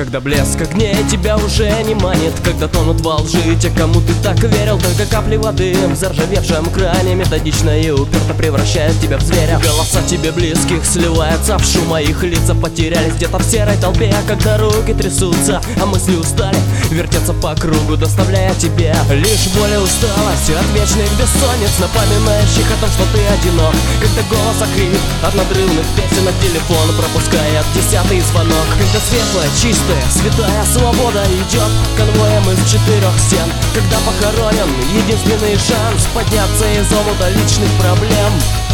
Когда блеск огней тебя уже не манит, когда тонут во лжи те, кому ты так верил. Только капли воды в заржавевшем кране методично и уперто превращают тебя в зверя. Голоса тебе близких сливаются в шум, а их лица потерялись где-то в серой толпе. Когда руки трясутся, а мысли устали, вертятся по кругу, доставляя тебе лишь боль и усталость от вечных бессонниц, напоминающих о том, что ты одинок. Когда голос охрип от надрывных песен, от телефона пропускает 10-й звонок. Когда светлая, чистая, святая свобода идет конвоем из 4 стен. Когда похоронен единственный шанс подняться из омута личных проблем.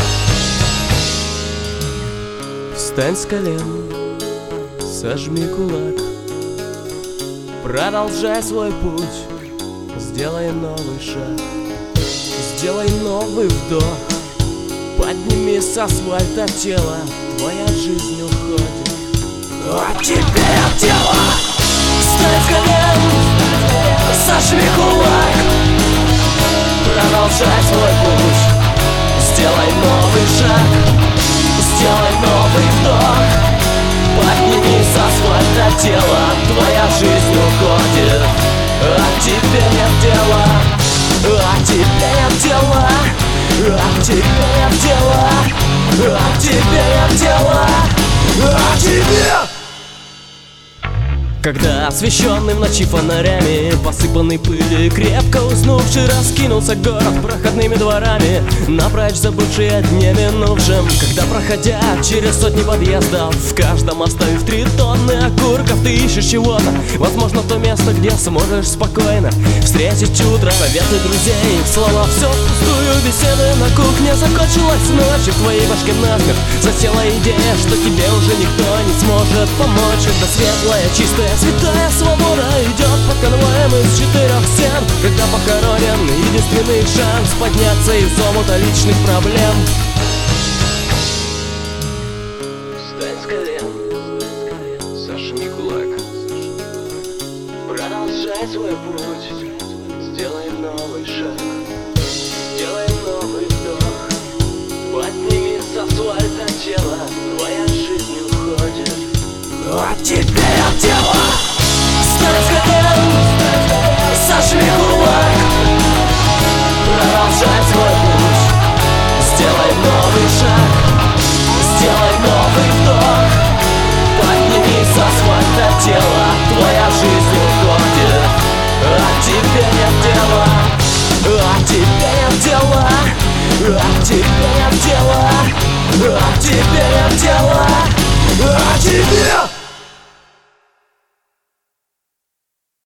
Встань с колен, сожми кулак, продолжай свой путь, сделай новый шаг, сделай новый вдох. Подними с асфальта тело, твоя жизнь уходит. А теперь от тела встань с колен, сожми кулак, продолжай свой путь, сделай новый шаг, сделай новый вдох. Подними с асфальта тело, твоя жизнь уходит. А теперь от тела, а теперь от тела, а теперь от тела, а теперь от тела, а теперь. Когда освещенный в ночи фонарями, посыпанный пылью, крепко уснувший, раскинулся город проходными дворами, напрочь забывший о дне минувшем. Когда, проходя через сотни подъездов, в каждом оставив 3 тонны окурков, ты ищешь чего-то, возможно, то место, где сможешь спокойно встретить утро. Советы друзей, их слова, все впустую. Беседы на кухне закончилась ночь, и в твоей башке насмерть засела идея, что тебе уже никто не сможет помочь. Когда светлая, чистая, святая свобода идет под конвоем из 4 стен. Когда похоронен единственный шанс подняться из омута личных проблем. Встань с колен, сожми кулак, продолжай свой путь, сделай новый шаг, сделай новый вдох. Подними с асфальта тело, твоя жизнь уходит. А теперь от тела встань с колен, сожми кулак, продолжай свой путь, сделай новый шаг, сделай новый вдох. Подними с асфальта тело, твоя жизнь уходит. А теперь от тела, а теперь от тела, а теперь от тела, а теперь от тела, а теперь.